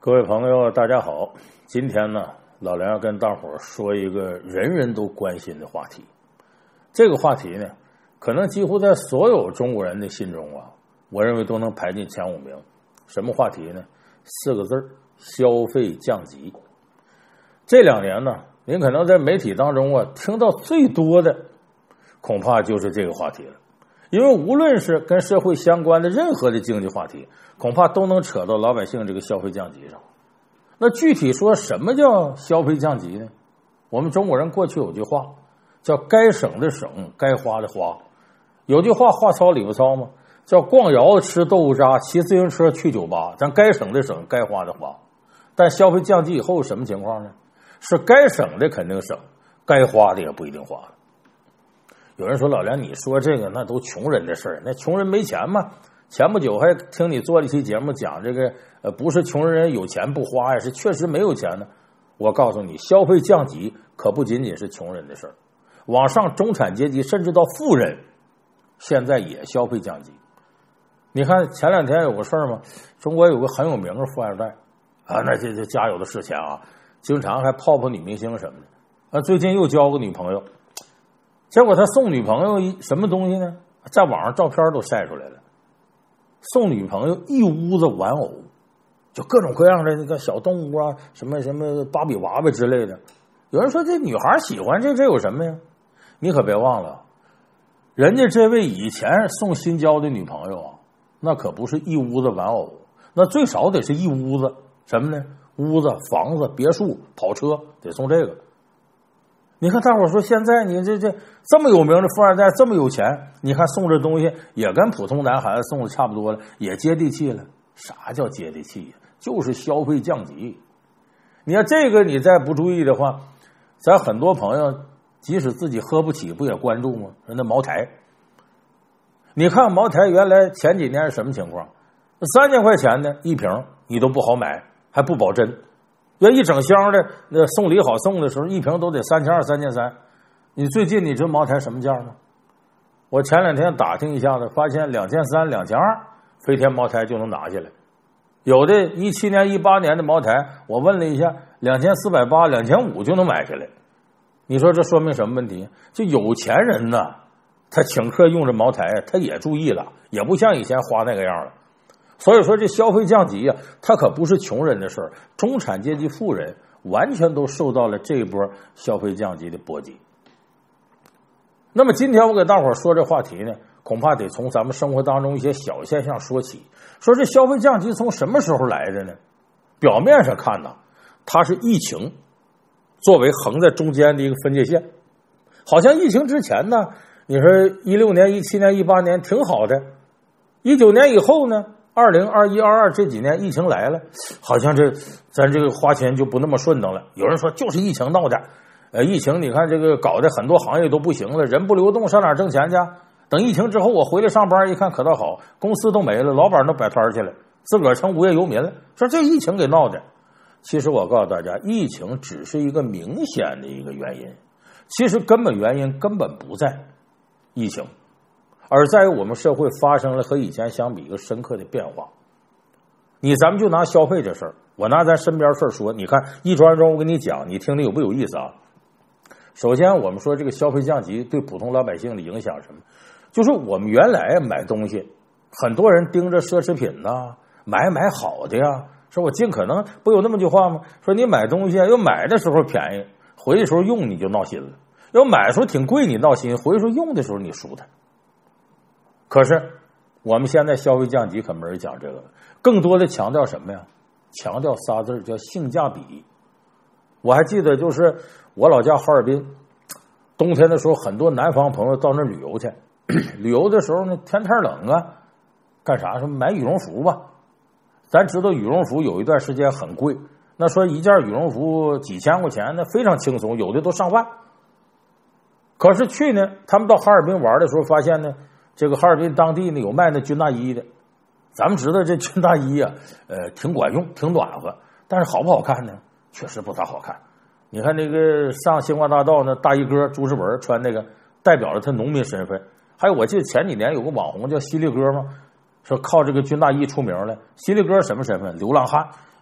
各位朋友大家好，今天呢老梁要跟大伙儿说一个人人都关心的话题。这个话题呢可能几乎在所有中国人的心中啊，我认为都能排进前5名。什么话题呢？4个字：消费降级。这2年呢，您可能在媒体当中啊听到最多的恐怕就是这个话题了。因为无论是跟社会相关的任何的经济话题，恐怕都能扯到老百姓这个消费降级上。那具体说什么叫消费降级呢？我们中国人过去有句话叫该省的省，该花的花。有句话话糙理不糙吗？叫逛窑子吃豆腐渣，骑自行车去酒吧。咱该省的省，该花的花。但消费降级以后什么情况呢？是该省的肯定省，该花的也不一定花了。有人说老梁你说这个那都穷人的事儿，那穷人没钱吗？前不久还听你做了一期节目讲这个不是穷人有钱不花呀，是确实没有钱呢。我告诉你，消费降级可不仅仅是穷人的事儿，往上中产阶级甚至到富人现在也消费降级。你看前2天有个事儿吗？中国有个很有名的富二代啊，那这家有的是钱啊，经常还泡女明星什么的啊，最近又交个女朋友。结果他送女朋友什么东西呢？在网上照片都晒出来了，送女朋友一屋子玩偶，就各种各样的那个小动物啊，什么芭比娃娃之类的。有人说这女孩喜欢这有什么呀？你可别忘了，人家这位以前送新交的女朋友啊，那可不是一屋子玩偶，那最少得是一屋子什么呢？屋子、房子、别墅、跑车，得送这个。你看大伙说现在你这么有名的富二代这么有钱，你看送这东西也跟普通男孩子送的差不多了，也接地气了。啥叫接地气呀？就是消费降级。你要这个你再不注意的话，咱很多朋友即使自己喝不起不也关注吗？那茅台，你看茅台原来前几年是什么情况？3000块钱的一瓶你都不好买，还不保真。要一整箱的那送礼好送的时候，一瓶都得3200、3300。你最近你知道茅台什么价吗？我前2天打听一下子，发现2300、2200，飞天茅台就能拿下来。有的17年、18年的茅台，我问了一下，2480、2500就能买下来。你说这说明什么问题？就有钱人呢，他请客用着茅台，他也注意了，也不像以前花那个样了。所以说这消费降级啊，它可不是穷人的事儿，中产阶级富人完全都受到了这一波消费降级的波及。那么今天我给大伙儿说这话题呢，恐怕得从咱们生活当中一些小现象说起。说这消费降级从什么时候来的呢？表面上看呢，它是疫情作为横在中间的一个分界线。好像疫情之前呢，你说16年、17年、18年挺好的，19年以后呢，20、21、22这几年疫情来了，好像咱这个花钱就不那么顺当了。有人说就是疫情闹的，疫情你看这个搞得很多行业都不行了，人不流动上哪挣钱去？等疫情之后我回来上班一看可倒好，公司都没了，老板都摆摊去了，自个儿成无业游民了。说这疫情给闹的，其实我告诉大家，疫情只是一个明显的一个原因，其实根本原因根本不在疫情，而在于我们社会发生了和以前相比一个深刻的变化。咱们就拿消费这事儿，我拿咱身边事儿说，你看一桩一桩我跟你讲，你听听有没有意思啊？首先我们说这个消费降级对普通老百姓的影响是什么？就是我们原来买东西，很多人盯着奢侈品呐，买好的呀，说我尽可能，不有那么句话吗？说你买东西要买的时候便宜，回的时候用你就闹心了；要买的时候挺贵你闹心，回的时候用的时候你舒坦。可是我们现在消费降级可没人讲这个了，更多的强调什么呀？强调仨字叫性价比。我还记得就是我老家哈尔滨，冬天的时候很多南方朋友到那旅游去，旅游的时候呢天太冷啊，干啥？说买羽绒服吧。咱知道羽绒服有一段时间很贵，那说一件羽绒服几千块钱，那非常轻松，有的都上万。可是去呢，他们到哈尔滨玩的时候发现呢，这个哈尔滨当地呢有卖那军大衣的。咱们知道这军大衣啊，挺管用，挺暖和，但是好不好看呢？确实不咋好看。你看那个上星光大道那大衣哥朱世文穿那个，代表了他农民身份。还有我记得前几年有个网红叫犀利哥嘛，说靠这个军大衣出名了。犀利哥什么身份？流浪汉，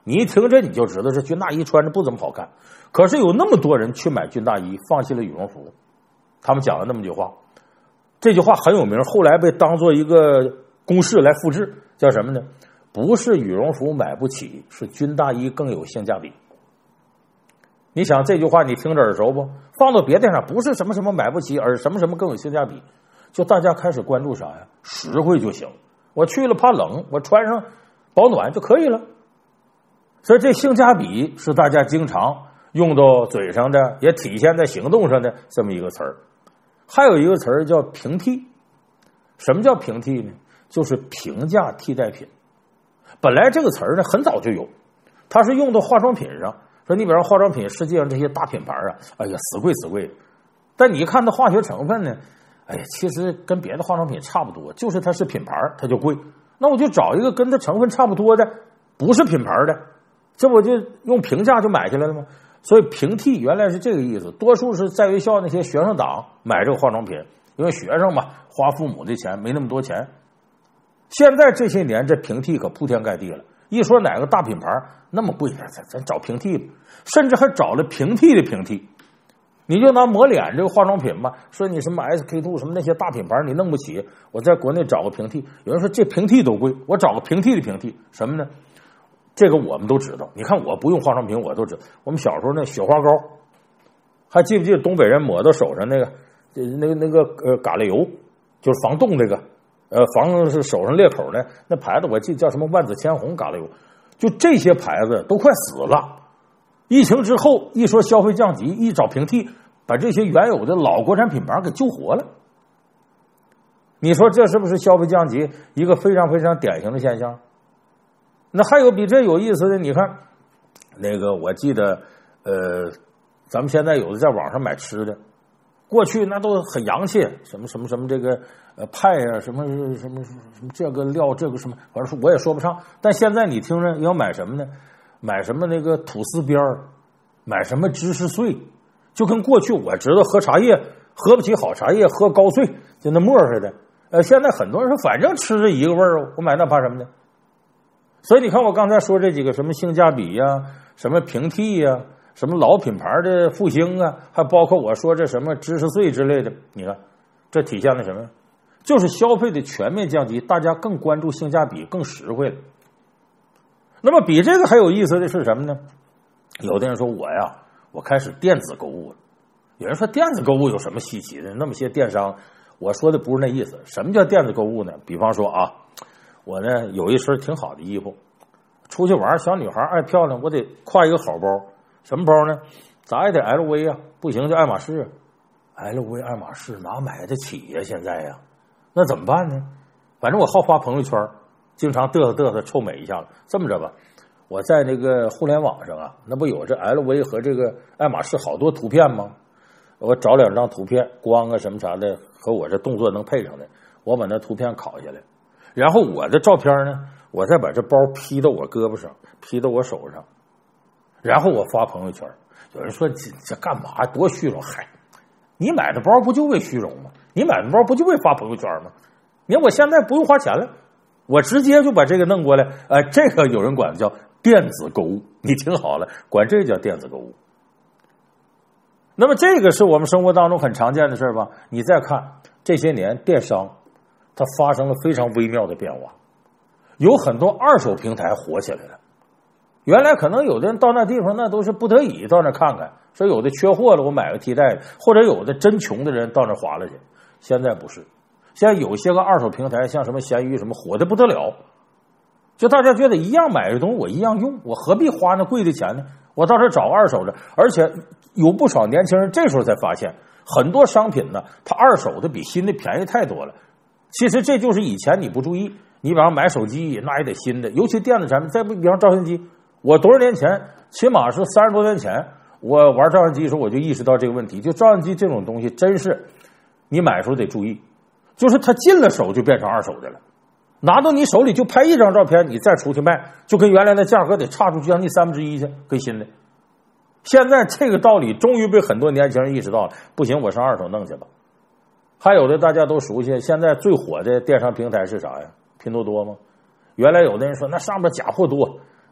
你一听这你就知道这军大衣穿着不怎么好看。可是有那么多人去买军大衣，放弃了羽绒服，他们讲了那么句话，这句话很有名，后来被当做一个公式来复制，叫什么呢？不是羽绒服买不起，是军大衣更有性价比。你想这句话你听着耳熟不？放到别的上，不是什么什么买不起，而什么什么更有性价比，就大家开始关注啥呀？实惠就行，我去了怕冷，我穿上保暖就可以了。所以这性价比是大家经常用到嘴上的，也体现在行动上的这么一个词儿。还有一个词儿叫平替。什么叫平替呢？就是平价替代品。本来这个词儿呢很早就有，它是用到化妆品上。说你比方化妆品，世界上这些大品牌啊，哎呀死贵死贵的，但你一看它化学成分呢，哎呀其实跟别的化妆品差不多，就是它是品牌它就贵，那我就找一个跟它成分差不多的不是品牌的，这我就用平价就买下来了吗？所以平替原来是这个意思，多数是在学校那些学生党买这个化妆品，因为学生嘛花父母的钱没那么多钱。现在这些年这平替可铺天盖地了，一说哪个大品牌那么贵，咱找平替吧，甚至还找了平替的平替。你就拿抹脸这个化妆品吧，说你什么 SK2 什么那些大品牌你弄不起，我在国内找个平替。有人说这平替都贵，我找个平替的平替，什么呢？这个我们都知道，你看我不用化妆品我都知道。我们小时候那雪花膏，还记不记得东北人抹到手上那个嘎啦油，就是防冻那个防是手上裂口的那牌子，我记得叫什么万紫千红嘎啦油。就这些牌子都快死了。疫情之后一说消费降级，一找平替，把这些原有的老国产品牌给救活了。你说这是不是消费降级一个非常非常典型的现象？那还有比这有意思的，你看那个我记得咱们现在有的在网上买吃的，过去那都很洋气，什么什么什么这个派啊，什么这个料这个什么，反正我也说不上。但现在你听着要买什么呢？买什么那个吐司边儿，买什么芝士碎，就跟过去我知道喝茶叶喝不起好茶叶，喝高碎就那沫似的。现在很多人说反正吃着一个味儿，我买那怕什么呢？所以你看我刚才说这几个什么性价比呀，什么平替呀，什么老品牌的复兴啊，还包括我说这什么芝士碎之类的，你看这体现了什么？就是消费的全面降级，大家更关注性价比，更实惠了。那么比这个还有意思的是什么呢？有的人说我开始电子购物了。有人说电子购物有什么稀奇的？那么些电商，我说的不是那意思。什么叫电子购物呢？比方说啊，我呢有一身挺好的衣服，出去玩，小女孩爱漂亮，我得挎一个好包。什么包呢？咋也得 LV 啊，不行就爱马仕。LV 爱马仕哪买得起呀？现在呀，那怎么办呢？反正我好发朋友圈，经常嘚瑟臭美一下子。这么着吧，我在那个互联网上啊，那不有这 LV 和这个爱马仕好多图片吗？我找2张图片，光啊什么啥的和我这动作能配上的，我把那图片拷下来，然后我的照片呢，我再把这包披到我胳膊上，披到我手上，然后我发朋友圈。有人说这干嘛多虚荣？嗨，你买的包不就为虚荣吗？你买的包不就为发朋友圈吗？你看我现在不用花钱了，我直接就把这个弄过来。这个有人管叫电子购物，你听好了，管这叫电子购物。那么这个是我们生活当中很常见的事吧？你再看这些年电商，它发生了非常微妙的变化，有很多二手平台火起来了。原来可能有的人到那地方那都是不得已到那看看，说有的缺货了我买个替代的，或者有的真穷的人到那划了去。现在不是，现在有些个二手平台像什么闲鱼什么火的不得了，就大家觉得一样买的东西我一样用，我何必花那贵的钱呢？我到这找二手的。而且有不少年轻人这时候才发现，很多商品呢它二手的比新的便宜太多了。其实这就是以前你不注意，你比方买手机那也得新的，尤其电子产品，再不比方照相机，我多少年前，起码是30多年前，我玩照相机的时候我就意识到这个问题，就照相机这种东西真是你买的时候得注意，就是它进了手就变成二手的了，拿到你手里就拍一张照片，你再出去卖，就跟原来的价格得差出去将近1/3去，跟新的。现在这个道理终于被很多年轻人意识到了，不行，我上二手弄去吧。还有的大家都熟悉，现在最火的电商平台是啥呀？拼多多吗？原来有的人说那上面假货多，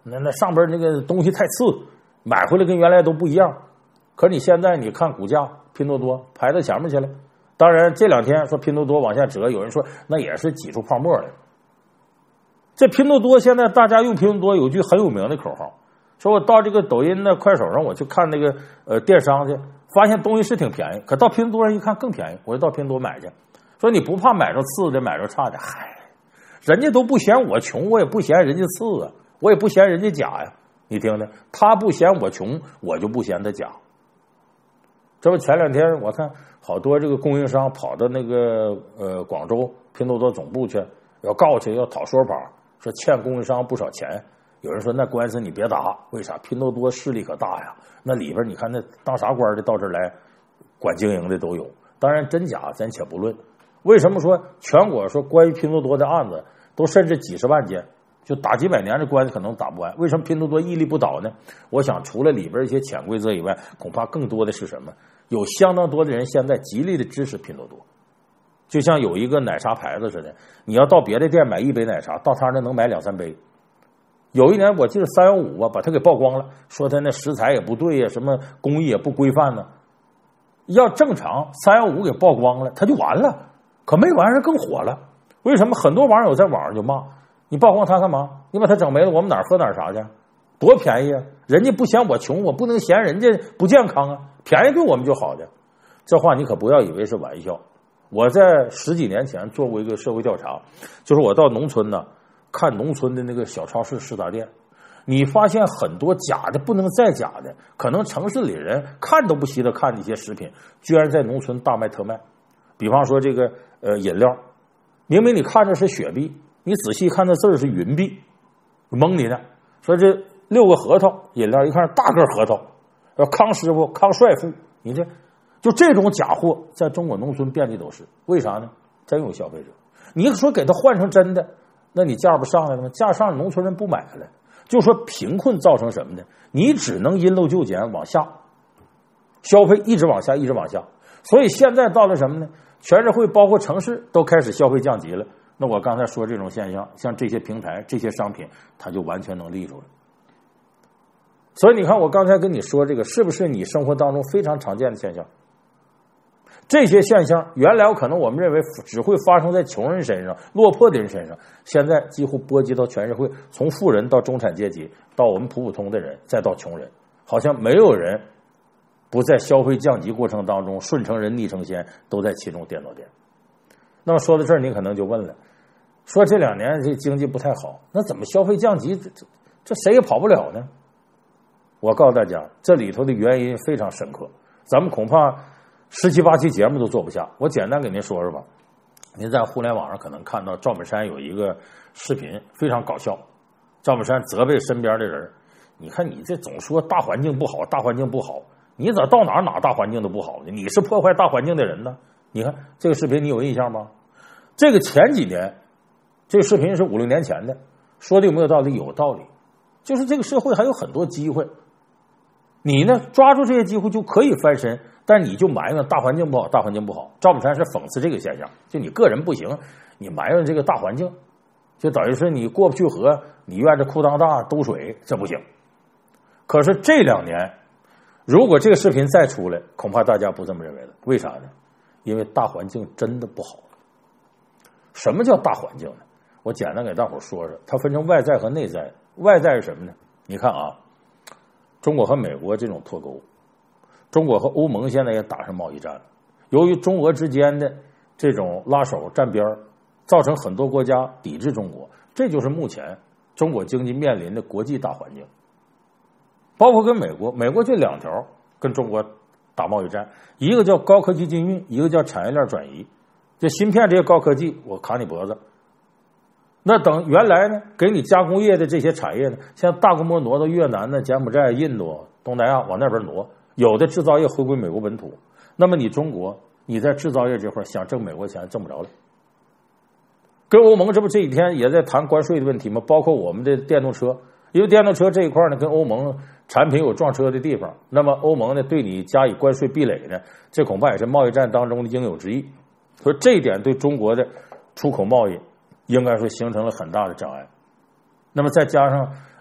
那上边那个东西太次，买回来跟原来都不一样。可是你现在你看股价，拼多多排到前面去了。当然这两天说拼多多往下折，有人说那也是挤出泡沫来。这拼多多现在大家用拼多多有句很有名的口号，说我到这个抖音的快手上我去看那个电商去，发现东西是挺便宜，可到拼多多上一看更便宜，我就到拼多多买去。说你不怕买着次的买着差的，嗨，人家都不嫌我穷，我也不嫌人家次啊，我也不嫌人家假呀。你听听，他不嫌我穷，我就不嫌他假。这不前两天我看好多这个供应商跑到那个广州拼多多总部去，要告去，要讨说法，说欠供应商不少钱。有人说那官司你别打，为啥？拼多多势力可大呀，那里边你看那当啥官的到这儿来管经营的都有。当然真假咱且不论。为什么说全国说关于拼多多的案子都甚至几十万件，就打几百年的官司可能打不完？为什么拼多多屹立不倒呢？我想除了里边一些潜规则以外，恐怕更多的是什么？有相当多的人现在极力的支持拼多多，就像有一个奶茶牌子似的，你要到别的店买一杯奶茶，到他那能买2、3杯。有一年我记得315吧，把他给曝光了，说他那食材也不对呀，什么工艺也不规范呢。要正常315给曝光了，他就完了。可没完事更火了。为什么？很多网友在网上就骂你曝光他干嘛？你把他整没了，我们哪儿喝哪儿啥去？多便宜啊！人家不嫌我穷，我不能嫌人家不健康啊！便宜对我们就好的。这话你可不要以为是玩笑。我在10几年前做过一个社会调查，就是我到农村呢，看农村的那个小超市、食杂店，你发现很多假的不能再假的，可能城市里人看都不稀得看的一些食品，居然在农村大卖特卖。比方说这个饮料，明明你看着是雪碧，你仔细看那字是云碧，蒙你呢。说这6个核桃饮料，一看大个核桃，康师傅、康帅傅，你就这种假货在中国农村遍地都是。为啥呢？真有消费者。你说给他换成真的，那你价不上来了吗？价上农村人不买了。就说贫困造成什么呢？你只能因陋就简往下消费，一直往下，一直往下。所以现在到了什么呢？全社会包括城市都开始消费降级了。那我刚才说这种现象，像这些平台、这些商品，它就完全能立住了。所以你看，我刚才跟你说这个，是不是你生活当中非常常见的现象？这些现象原来可能我们认为只会发生在穷人身上、落魄的人身上，现在几乎波及到全社会，从富人到中产阶级，到我们普普通的人，再到穷人，好像没有人不在消费降级过程当中顺成人逆成仙，都在其中颠倒颠。那么说到这儿，你可能就问了，说这2年这经济不太好，那怎么消费降级？这谁也跑不了呢？我告诉大家，这里头的原因非常深刻，咱们恐怕17、18期节目都做不下。我简单给您说说吧。您在互联网上可能看到赵本山有一个视频，非常搞笑。赵本山责备身边的人，你看你这总说大环境不好，大环境不好，你咋到哪大环境都不好呢？你是破坏大环境的人呢？你看这个视频你有印象吗？这个前几年，这个视频是5、6年前的，说的有没有道理？有道理。就是这个社会还有很多机会，你呢抓住这些机会就可以翻身，但你就埋怨大环境不好，大环境不好。赵本山是讽刺这个现象，就你个人不行，你埋怨这个大环境，就等于是你过不去河，你怨着裤裆大兜水，这不行。可是这2年，如果这个视频再出来，恐怕大家不这么认为了。为啥呢？因为大环境真的不好。什么叫大环境呢？我简单给大伙说说，它分成外在和内在。外在是什么呢？你看啊，中国和美国这种脱钩，中国和欧盟现在也打上贸易战了。由于中俄之间的这种拉手站边，造成很多国家抵制中国，这就是目前中国经济面临的国际大环境。包括跟美国就2条跟中国打贸易战，一个叫高科技禁运，一个叫产业链转移。就芯片这些高科技，我卡你脖子。那等原来呢，给你加工业的这些产业呢，现在大规模挪到越南呢、柬埔寨、印度、东南亚往那边挪，有的制造业回归美国本土。那么你中国，你在制造业这块想挣美国钱挣不着了。跟欧盟这不这几天也在谈关税的问题吗？包括我们的电动车，因为电动车这一块呢，跟欧盟产品有撞车的地方，那么欧盟呢对你加以关税壁垒呢，这恐怕也是贸易战当中的应有之义。所以这一点对中国的出口贸易应该说形成了很大的障碍。那么再加上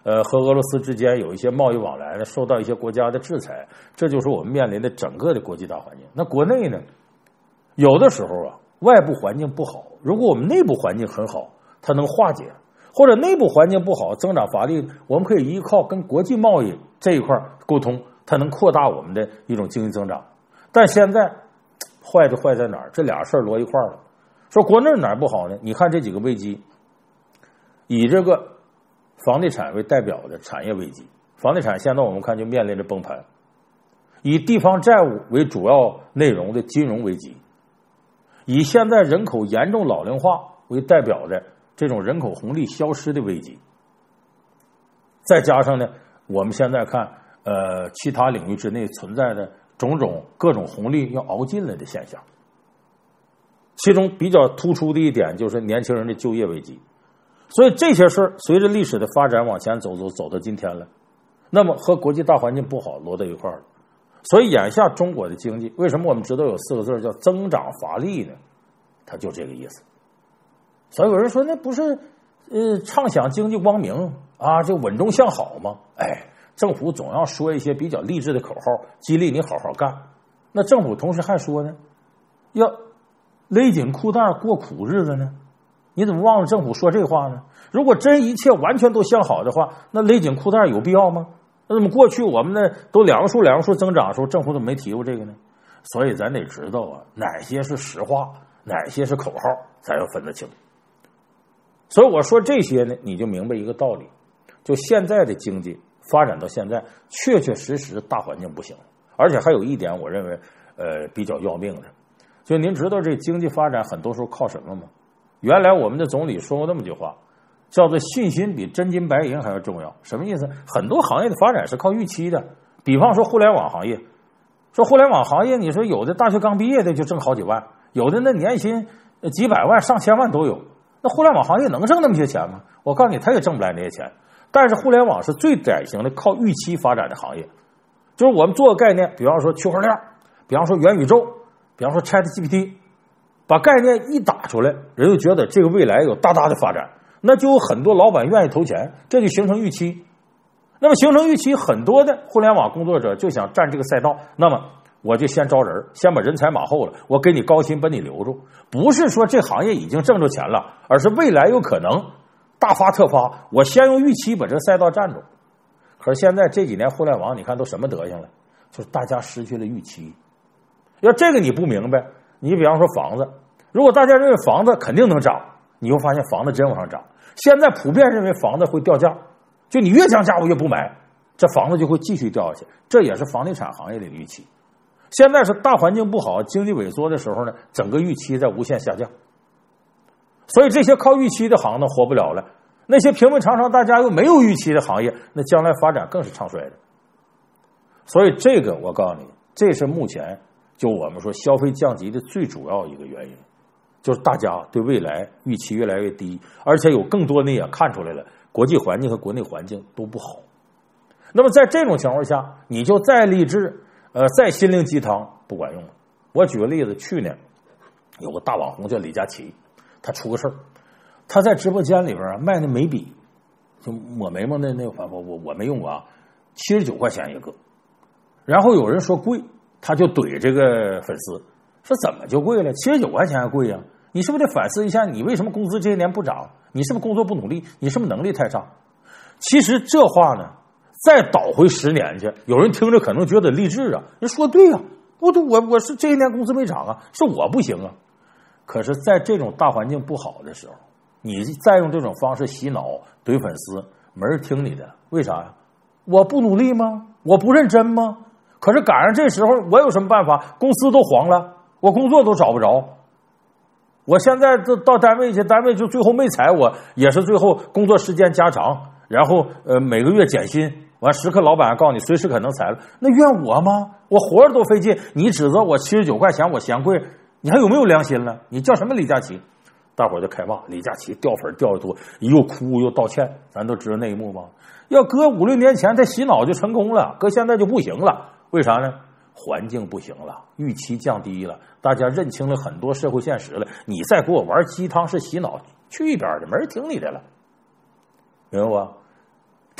和俄罗斯之间有一些贸易往来呢，受到一些国家的制裁，这就是我们面临的整个的国际大环境。那国内呢，有的时候啊，外部环境不好，如果我们内部环境很好，它能化解；或者内部环境不好，增长乏力，我们可以依靠跟国际贸易这一块沟通，它能扩大我们的一种经济增长。但现在坏就坏在哪儿？这俩事儿摞一块了。说国内哪儿不好呢？你看这几个危机，以这个房地产为代表的产业危机，房地产现在我们看就面临着崩盘；以地方债务为主要内容的金融危机，以现在人口严重老龄化为代表的这种人口红利消失的危机，再加上呢，我们现在看其他领域之内存在的种种各种红利要熬尽了的现象。其中比较突出的一点就是年轻人的就业危机。所以这些事儿随着历史的发展往前走到今天了，那么和国际大环境不好摞到一块儿了。所以眼下中国的经济，为什么我们知道有4个字叫增长乏力呢？它就这个意思。所以有人说那不是畅想经济光明啊，就稳中向好吗？哎，政府总要说一些比较励志的口号，激励你好好干。那政府同时还说呢，要勒紧裤带过苦日子呢。你怎么忘了政府说这话呢？如果真一切完全都向好的话，那勒紧裤带有必要吗？那怎么过去我们呢都两位数增长的时候，政府怎么没提过这个呢？所以咱得知道啊，哪些是实话，哪些是口号，咱要分得清。所以我说这些呢，你就明白一个道理，就现在的经济发展到现在，确确实实大环境不行。而且还有一点我认为比较要命的，就您知道这经济发展很多时候靠什么吗？原来我们的总理说过那么句话，叫做信心比真金白银还要重要。什么意思？很多行业的发展是靠预期的，比方说互联网行业，说互联网行业，你说有的大学刚毕业的就挣好几万，有的那年薪几百万上千万都有。那互联网行业能挣那么些钱吗？我告诉你，他也挣不来那些钱。但是互联网是最典型的靠预期发展的行业，就是我们做个概念，比方说区块链，比方说元宇宙，比方说 ChatGPT，把概念一打出来，人就觉得这个未来有大大的发展，那就有很多老板愿意投钱，这就形成预期。那么形成预期，很多的互联网工作者就想占这个赛道，那么我就先招人，先把人才马后了，我给你高薪把你留住。不是说这行业已经挣着钱了，而是未来有可能大发特发，我先用预期把这个赛道占住。可是现在这几年互联网你看都什么德行了，就是大家失去了预期。要这个你不明白，你比方说房子，如果大家认为房子肯定能涨，你会发现房子真往上涨。现在普遍认为房子会掉价，就你越降价我越不买，这房子就会继续掉下去。这也是房地产行业里的预期。现在是大环境不好，经济萎缩的时候呢，整个预期在无限下降。所以这些靠预期的行当活不了了，那些平平常常大家又没有预期的行业，那将来发展更是唱衰的。所以这个我告诉你，这是目前就我们说消费降级的最主要一个原因，就是大家对未来预期越来越低，而且有更多的也看出来了，国际环境和国内环境都不好。那么在这种情况下，你就再励志再心灵鸡汤不管用了。我举个例子，去年有个大网红叫李佳琦，他出个事儿，他在直播间里边卖那眉笔，就抹眉毛那我没用过啊，79块钱一个。然后有人说贵，他就怼这个粉丝，说怎么就贵了？79块钱还贵呀？你是不是得反思一下，你为什么工资这些年不涨？你是不是工作不努力？你是不是能力太差？其实这话呢，再倒回10年去，有人听着可能觉得励志啊，人说对呀，我是这些年工资没涨啊，是我不行啊。可是在这种大环境不好的时候，你再用这种方式洗脑怼粉丝，没人听你的。为啥呀？我不努力吗？我不认真吗？可是赶上这时候我有什么办法？公司都黄了，我工作都找不着，我现在到单位去，单位就最后没裁我，也是最后工作时间加长，然后每个月减薪，完时刻老板告诉你随时可能裁了，那怨我吗？我活着都费劲，你指责我79块钱我嫌贵，你还有没有良心了？你叫什么李佳琦？大伙儿就开骂，李佳琦掉粉掉的多，又哭又道歉，咱都知道那一幕吗？要搁5、6年前他洗脑就成功了，搁现在就不行了。为啥呢？环境不行了，预期降低了，大家认清了很多社会现实了，你再给我玩鸡汤式洗脑，去一边的，没人听你的了，明白不？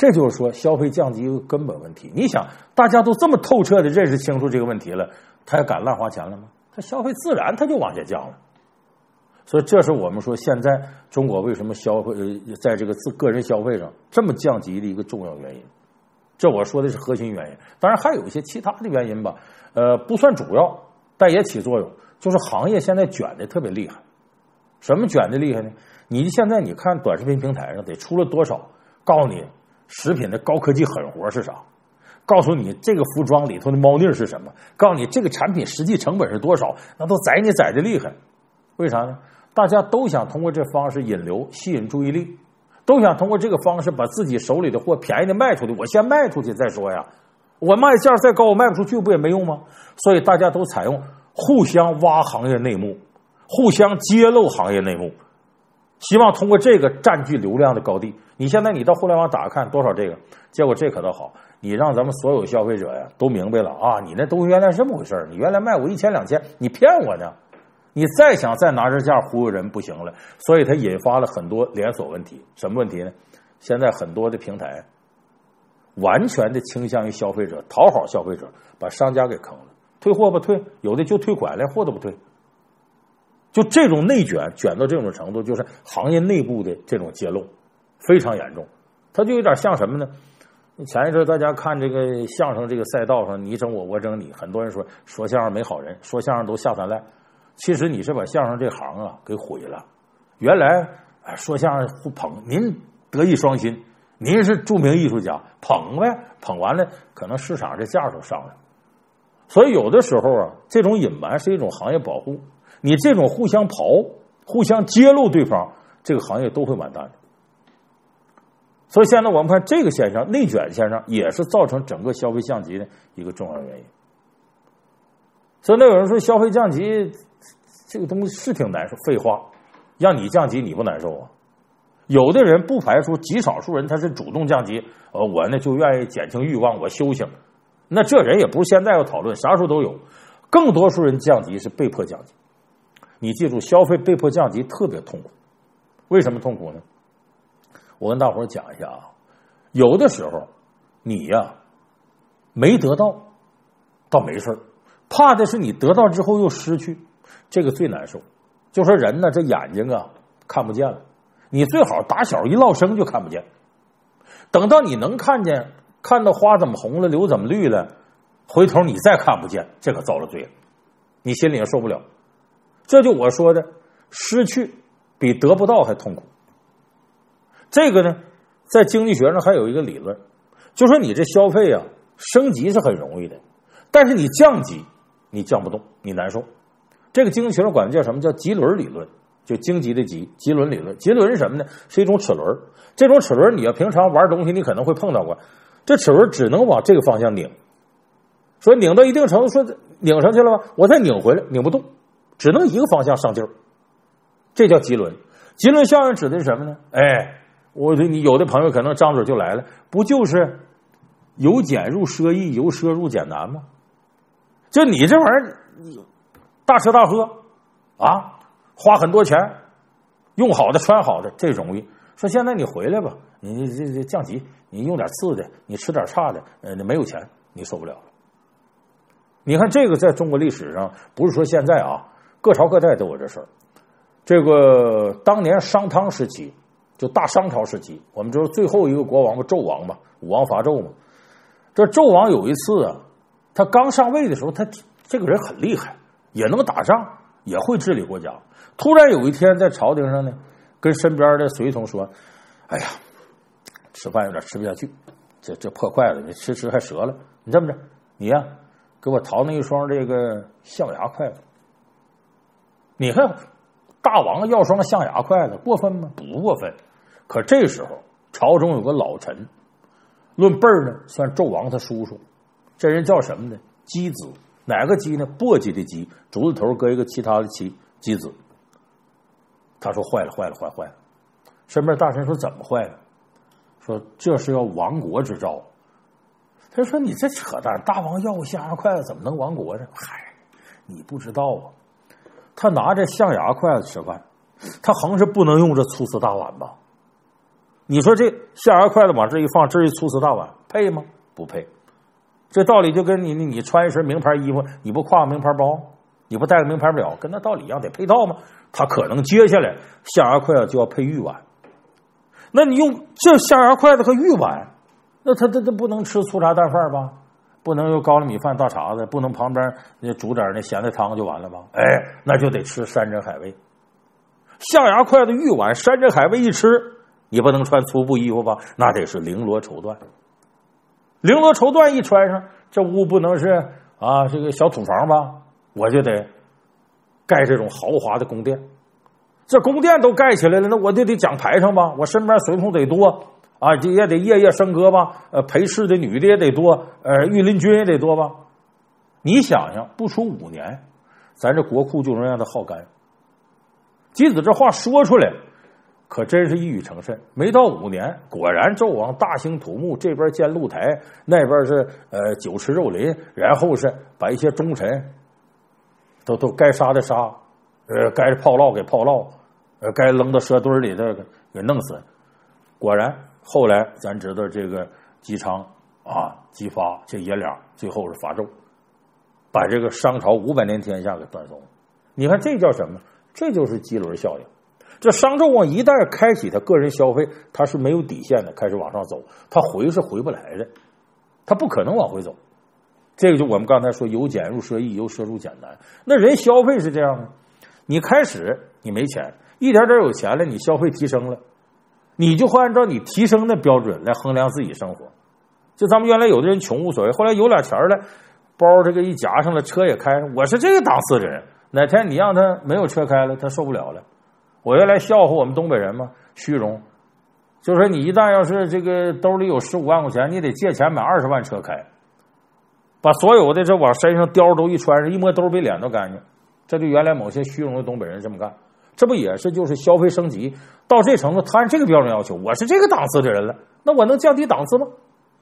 这就是说消费降级一个根本问题。你想，大家都这么透彻的认识清楚这个问题了，他还敢乱花钱了吗？他消费自然他就往下降了。所以这是我们说现在中国为什么消费在这个个人消费上这么降级的一个重要原因。这我说的是核心原因，当然还有一些其他的原因吧，不算主要，但也起作用。就是行业现在卷的特别厉害。什么卷的厉害呢？你现在你看短视频平台上得出了多少，告诉你食品的高科技狠活是啥，告诉你这个服装里头的猫腻是什么，告诉你这个产品实际成本是多少，那都宰你宰的厉害。为啥呢？大家都想通过这方式引流，吸引注意力，都想通过这个方式把自己手里的货便宜的卖出去。我先卖出去再说呀，我卖价再高我卖不出去不也没用吗？所以大家都采用互相挖行业内幕，互相揭露行业内幕，希望通过这个占据流量的高地。你现在你到互联网打看多少这个，结果这可倒好，你让咱们所有消费者呀都明白了啊，你那东西原来是这么回事，你原来卖我1000、2000，你骗我呢。你再想再拿这价忽悠人不行了，所以它引发了很多连锁问题。什么问题呢？现在很多的平台完全的倾向于消费者，讨好消费者，把商家给坑了。退货不退，有的就退款，连货都不退。就这种内卷到这种程度，就是行业内部的这种揭露非常严重。它就有点像什么呢？前一阵大家看这个相声这个赛道上，你整我，我整你，很多人说相声没好人，说相声都下三滥。其实你是把相声这行啊给毁了。原来说相声互捧，您德艺双馨，您是著名艺术家，捧呗，捧完了可能市场这价就上来。所以有的时候啊，这种隐瞒是一种行业保护。你这种互相刨、互相揭露对方，这个行业都会完蛋的。所以现在我们看这个现象，内卷现象也是造成整个消费降级的一个重要原因。所以那有人说消费降级这个东西是挺难受，废话，让你降级你不难受啊？有的人不排除极少数人他是主动降级，我呢就愿意减轻欲望，我修行。那这人也不是现在要讨论，啥时候都有。更多数人降级是被迫降级。你记住，消费被迫降级特别痛苦。为什么痛苦呢？我跟大伙儿讲一下啊，有的时候你呀没得到倒没事，怕的是你得到之后又失去，这个最难受。就说人呢，这眼睛啊看不见了，你最好打小一落生就看不见，等到你能看见，看到花怎么红了，柳怎么绿了，回头你再看不见，这可遭了罪了，你心里也受不了。这就我说的，失去比得不到还痛苦。这个呢，在经济学上还有一个理论，就说你这消费啊，升级是很容易的，但是你降级，你降不动，你难受。这个经济学上管叫什么？叫棘轮理论，就荆棘的棘，棘轮理论。棘轮是什么呢？是一种齿轮。这种齿轮你要平常玩东西，你可能会碰到过。这齿轮只能往这个方向拧，所以拧到一定程度，说拧上去了吧，我再拧回来，拧不动，只能一个方向上劲儿。这叫棘轮。棘轮效应指的是什么呢？你有的朋友可能张嘴就来了，不就是由俭入奢易，由奢入俭难吗？就你这玩意儿，大吃大喝啊，花很多钱，用好的穿好的，这容易。说现在你回来吧，你这降级，你用点次的，你吃点差的，你没有钱，你受不了了。你看这个在中国历史上，不是说现在啊，各朝各代都有这事儿。这个当年商汤时期，就大商朝时期，我们知道最后一个国王嘛，纣王嘛，武王伐纣嘛。这纣王有一次啊，他刚上位的时候，他这个人很厉害，也能打仗，也会治理国家。突然有一天在朝廷上呢，跟身边的随从说：“哎呀，吃饭有点吃不下去，这破筷子，你吃还折了。你这么着，你呀，给我淘那一双这个象牙筷子。你看大王要双象牙筷子，过分吗？不过分。可这时候朝中有个老臣，论辈儿呢，算纣王他叔叔。这人叫什么呢？箕子。哪个箕呢？簸箕的箕，竹字头搁一个其他的其，箕子。他说坏了。身边大臣说怎么坏了？说这是要亡国之兆。他说你这扯淡，大王要个象牙筷子怎么能亡国呢？嗨，你不知道啊，他拿着象牙筷子吃饭，他横是不能用这粗丝大碗吧？ 你说这下牙筷子往这一放，这一粗瓷大碗配吗？不配。这道理就跟你穿一身名牌衣服，你不挎个名牌包，你不戴个名牌表，跟那道理一样，得配套吗？他可能接下来下牙筷子就要配玉碗，那你用这下牙筷子和玉碗，那他不能吃粗茶淡饭吧？不能有高粱米饭大碴子，不能旁边煮点那咸菜汤就完了吧？哎，那就得吃山珍海味。下牙筷子玉碗山珍海味一吃，你不能穿粗布衣服吧？那得是绫罗绸缎。绫罗绸缎一穿上，这屋不能是这个小土房吧？我就得盖这种豪华的宫殿。这宫殿都盖起来了，那我就得讲排场吧？我身边随从得多也得夜夜笙歌吧？陪侍的女的也得多，御林军也得多吧？你想想，不出5年，咱这国库就能让他耗干。箕子这话说出来，可真是一语成谶。没到5年，果然纣王大兴土木，这边建露台，那边是酒池肉林，然后是把一些忠臣都该杀的杀，该炮烙给炮烙，该扔到蛇堆里的给弄死。果然后来咱知道这个姬昌姬发这爷俩最后是伐纣，把这个商朝500年天下给断送了。你看这叫什么？这就是基轮效应。这商纣王一旦开启他个人消费，他是没有底线的，开始往上走，他回是回不来的，他不可能往回走。这个就我们刚才说由俭入奢易，由奢入俭难。那人消费是这样的，你开始你没钱，一点点有钱了，你消费提升了，你就会按照你提升的标准来衡量自己生活。就咱们原来有的人穷无所谓，后来有俩钱了，包这个一夹上了，车也开上，我是这个档次的人。哪天你让他没有车开了，他受不了了。我原来笑话我们东北人嘛，虚荣，就说你一旦要是这个兜里有15万块钱，你得借钱买20万车开，把所有的这往身上貂都一穿上，一摸兜比脸都干净。这就原来某些虚荣的东北人这么干，这不也是就是消费升级到这程度，他按这个标准要求，我是这个档次的人了，那我能降低档次吗？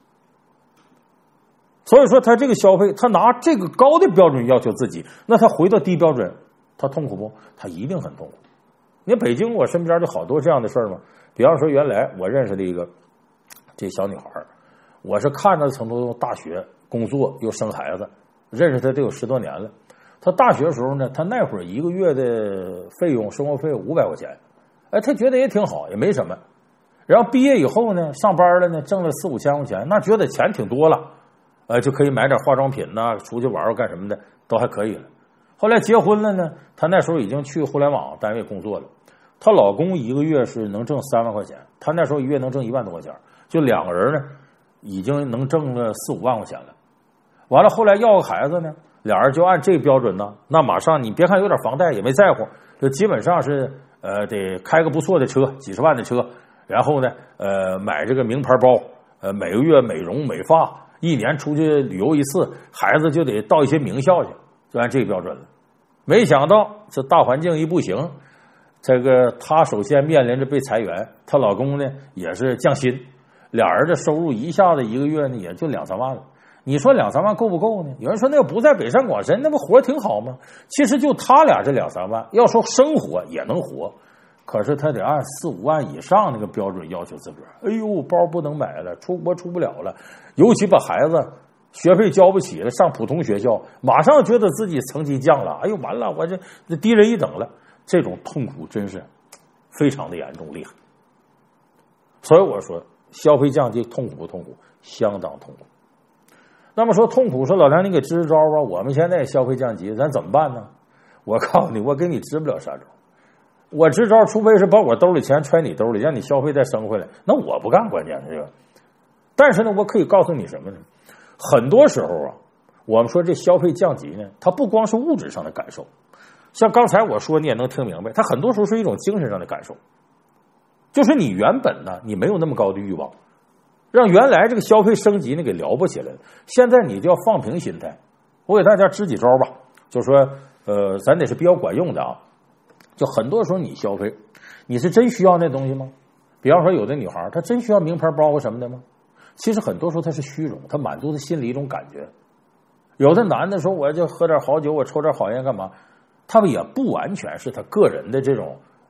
所以说他这个消费，他拿这个高的标准要求自己，那他回到低标准，他痛苦不？他一定很痛苦。你北京我身边就好多这样的事儿嘛，比方说原来我认识的一个这小女孩，我是看着从头大学工作又生孩子，认识她得有10多年了。她大学的时候呢，她那会儿1个月的费用生活费500块钱，她觉得也挺好，也没什么。然后毕业以后呢，上班了呢，挣了4、5千块钱，那觉得钱挺多了，就可以买点化妆品呐，出去玩干什么的都还可以了。后来结婚了呢，她那时候已经去互联网单位工作了。她老公1个月是能挣3万块钱，她那时候1月能挣1万多块钱，就2个人呢，已经能挣了4、5万块钱了。完了后来要个孩子呢，俩人就按这个标准呢，那马上你别看有点房贷也没在乎，就基本上是得开个不错的车，几十万的车，然后呢买这个名牌包，每个月美容美发，1年出去旅游一次，孩子就得到一些名校去，就按这个标准了。没想到这大环境一不行，这个她首先面临着被裁员，她老公呢也是降薪，俩人的收入一下子1个月呢也就2、3万了。你说2、3万够不够呢？有人说那不在北上广深，那不活挺好吗？其实就他俩这2、3万，要说生活也能活，可是他得按4、5万以上那个标准要求自个儿。哎呦，包不能买了，出国出不了了，尤其把孩子学费交不起了，上普通学校，马上觉得自己层级降了，哎呦完了，我这低人一等了，这种痛苦真是非常的严重厉害。所以我说消费降级痛苦不痛苦？相当痛苦。那么说痛苦，说老梁你给支支招吧，我们现在消费降级咱怎么办呢？我告诉你，我给你支不了啥招。我支招除非是把我兜里钱揣你兜里，让你消费再生回来，那我不干，关键是这个。但是呢，我可以告诉你什么呢？很多时候啊，我们说这消费降级呢，它不光是物质上的感受，像刚才我说你也能听明白，它很多时候是一种精神上的感受，就是你原本呢你没有那么高的欲望，让原来这个消费升级呢给撩拨起来了，现在你就要放平心态。我给大家支几招吧，就说咱得是比较管用的啊。就很多时候你消费，你是真需要那东西吗？比方说有的女孩她真需要名牌包或什么的吗？其实很多时候她是虚荣，她满足她心里一种感觉。有的男的说我就喝点好酒，我抽点好烟干嘛，他们也不完全是他个人的这种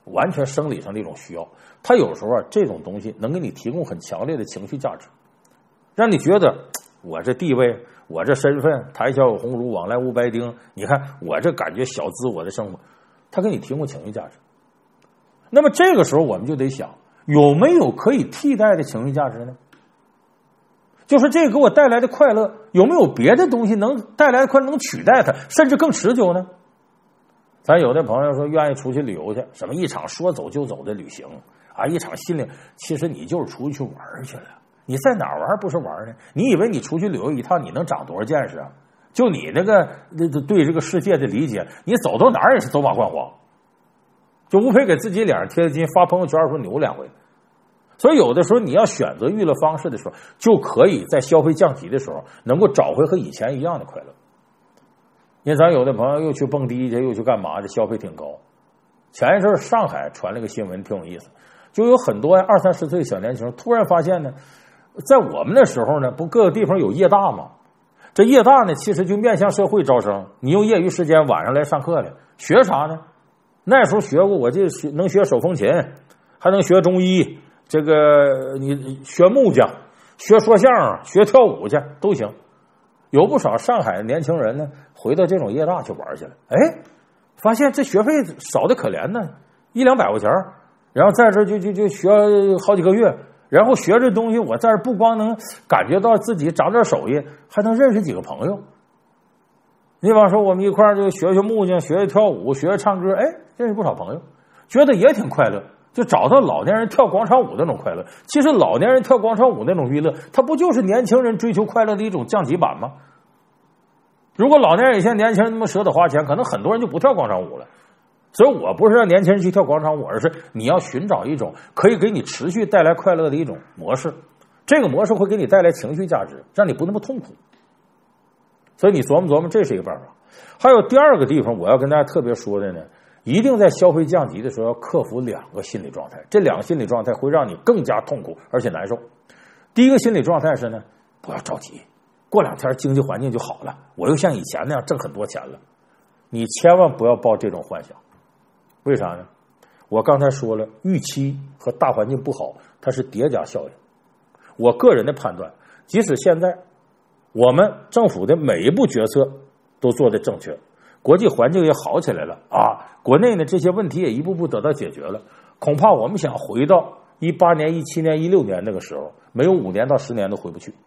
完全生理上的一种需要。它有时候啊，这种东西能给你提供很强烈的情绪价值，让你觉得我这地位，我这身份，台小有鸿儒，往来无白丁。你看我这感觉小资我的生活，它给你提供情绪价值。那么这个时候我们就得想，有没有可以替代的情绪价值呢？就是这个给我带来的快乐，有没有别的东西能带来的快乐能取代它，甚至更持久呢？咱有的朋友说愿意出去旅游去，什么一场说走就走的旅行啊，一场心灵，其实你就是出去玩去了。你在哪儿玩不是玩呢？你以为你出去旅游一趟，你能长多少见识啊？就你那个对这个世界的理解，你走到哪儿也是走马观花，就无非给自己脸上贴个金，发朋友圈说扭两回。所以有的时候你要选择娱乐方式的时候，就可以在消费降级的时候能够找回和以前一样的快乐。因为咱有的朋友又去蹦迪去，又去干嘛，这消费挺高。前一阵上海传了个新闻挺有意思，就有很多20、30岁的小年轻突然发现呢，在我们那时候呢，不各个地方有夜大吗？这夜大呢，其实就面向社会招生，你用业余时间晚上来上课的，学啥呢？那时候学过，我就能学手风琴，还能学中医，这个你学木匠，学说相声，学跳舞去都行。有不少上海的年轻人呢，回到这种夜大去玩去了。哎，发现这学费少的可怜呢，100-200块钱，然后在这就学好几个月，然后学这东西，我在这不光能感觉到自己长点手艺，还能认识几个朋友。你比方说，我们一块儿就学学木匠，学学跳舞，学学唱歌，哎，认识不少朋友，觉得也挺快乐。就找到老年人跳广场舞那种快乐。其实老年人跳广场舞那种娱乐，它不就是年轻人追求快乐的一种降级版吗？如果老年人以前年轻人那么舍得花钱，可能很多人就不跳广场舞了。所以我不是让年轻人去跳广场舞，而是你要寻找一种可以给你持续带来快乐的一种模式。这个模式会给你带来情绪价值，让你不那么痛苦。所以你琢磨琢磨，这是一个办法。还有第二个地方我要跟大家特别说的呢，一定在消费降级的时候要克服2个心理状态，这2个心理状态会让你更加痛苦而且难受。第一个心理状态是呢，不要着急，过2天经济环境就好了，我又像以前那样挣很多钱了。你千万不要抱这种幻想。为啥呢？我刚才说了，预期和大环境不好，它是叠加效应。我个人的判断，即使现在我们政府的每一步决策都做得正确，国际环境也好起来了啊，国内呢这些问题也一步步得到解决了，恐怕我们想回到18年、17年、16年那个时候，没有5年到10年都回不去。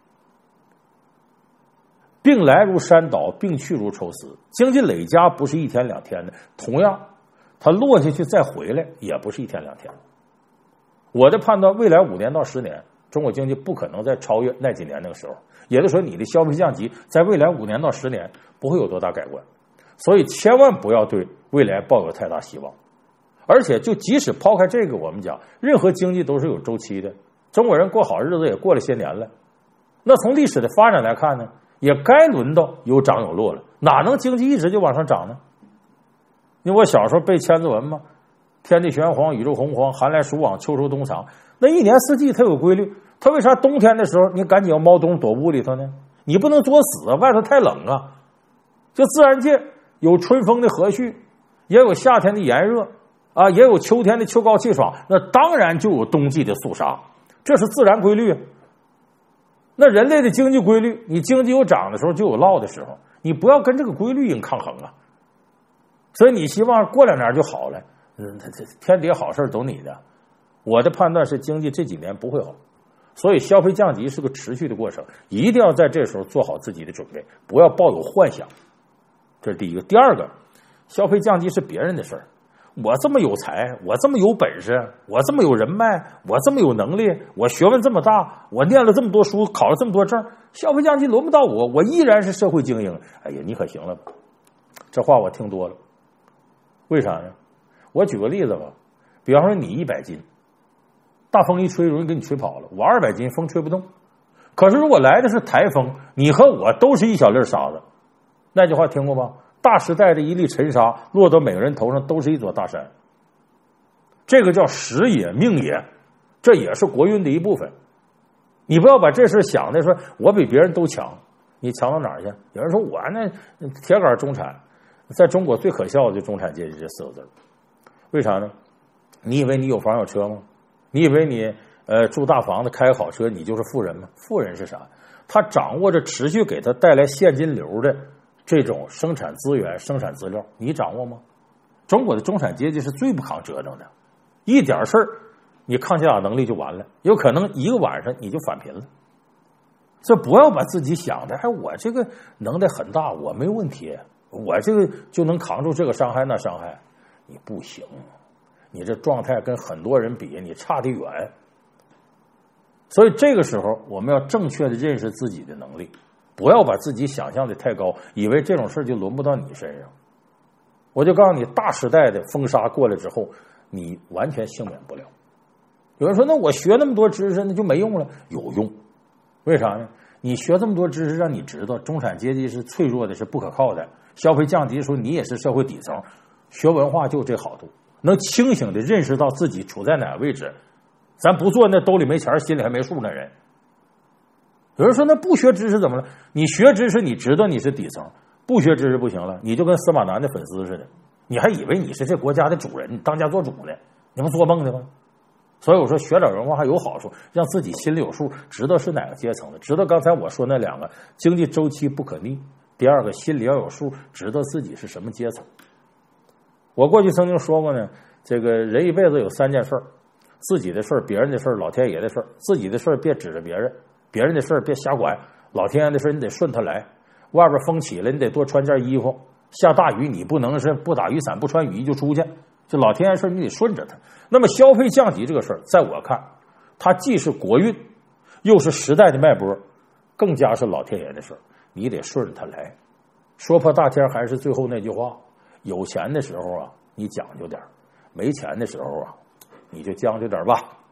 病来如山倒，病去如抽丝，经济累加不是1天2天的，同样它落下去再回来也不是1天2天。我的判断，未来5年到10年，中国经济不可能再超越那几年那个时候，也就是说你的消费降级在未来5年到10年不会有多大改观。所以千万不要对未来抱有太大希望。而且就即使抛开这个，我们讲任何经济都是有周期的，中国人过好日子也过了些年了，那从历史的发展来看呢，也该轮到有涨有落了，哪能经济一直就往上涨呢？因为我小时候背千字文嘛，天地玄黄，宇宙洪荒，寒来暑往，秋收冬藏，那一年四季它有规律，它为啥冬天的时候你赶紧要猫冬躲屋里头呢？你不能作死啊，外头太冷啊。就自然界有春风的和煦，也有夏天的炎热啊，也有秋天的秋高气爽，那当然就有冬季的肃杀，这是自然规律。那人类的经济规律，你经济有涨的时候就有落的时候，你不要跟这个规律硬抗衡啊。所以你希望过2年就好了，天底下好事都你的。我的判断是经济这几年不会好，所以消费降级是个持续的过程，一定要在这时候做好自己的准备，不要抱有幻想。这是第一个。第二个，消费降级是别人的事儿，我这么有才，我这么有本事，我这么有人脉，我这么有能力，我学问这么大，我念了这么多书，考了这么多证，消费降级轮不到我，我依然是社会精英。哎呀，你可行了吧？这话我听多了。为啥呢？我举个例子吧，比方说你100斤，大风一吹容易给你吹跑了，我200斤风吹不动。可是如果来的是台风，你和我都是一小粒沙子。那句话听过吧？大时代的一粒尘沙落到每个人头上都是一座大山。这个叫时也命也，这也是国运的一部分。你不要把这事想的说我比别人都强，你强到哪儿去？有人说我那铁杆中产，在中国最可笑的就中产阶级这4个字。为啥呢？ 你以为你有房有车吗？你以为你住大房子开个好车你就是富人吗？富人是啥？他掌握着持续给他带来现金流的这种生产资源、生产资料，你掌握吗？中国的中产阶级是最不抗折腾的，一点事儿你抗下能力就完了，有可能一个晚上你就返贫了。这不要把自己想的，我这个能耐很大，我没问题，我这个就能扛住这个伤害那伤害，你不行，你这状态跟很多人比，你差得远。所以这个时候我们要正确的认识自己的能力，不要把自己想象的太高，以为这种事就轮不到你身上。我就告诉你，大时代的风沙过来之后，你完全幸免不了。有人说，那我学那么多知识那就没用了？有用。为啥呢？你学这么多知识，让你知道中产阶级是脆弱的，是不可靠的。消费降级的时候，你也是社会底层。学文化就这好处，能清醒的认识到自己处在哪个位置。咱不做那兜里没钱心里还没数那人。有人说，那不学知识怎么了？你学知识，你知道你是底层，不学知识不行了，你就跟司马南的粉丝似的，你还以为你是这国家的主人，你当家做主呢？你不做梦的吗？所以我说学点文化还有好处，让自己心里有数，知道是哪个阶层的，知道刚才我说那两个经济周期不可逆。第二个，心里要有数，知道自己是什么阶层。我过去曾经说过呢，这个人一辈子有3件事儿：自己的事儿、别人的事儿、老天爷的事儿。自己的事儿别指着别人，别人的事儿别瞎管，老天爷的事儿你得顺他来。外边风起了，你得多穿件衣服；下大雨你不能是不打雨伞不穿雨衣就出去，这老天爷事儿你得顺着他。那么消费降级这个事儿，在我看，它既是国运，又是时代的脉搏，更加是老天爷的事儿，你得顺着他来。说破大天还是最后那句话：有钱的时候啊，你讲究点；没钱的时候啊，你就将就点吧。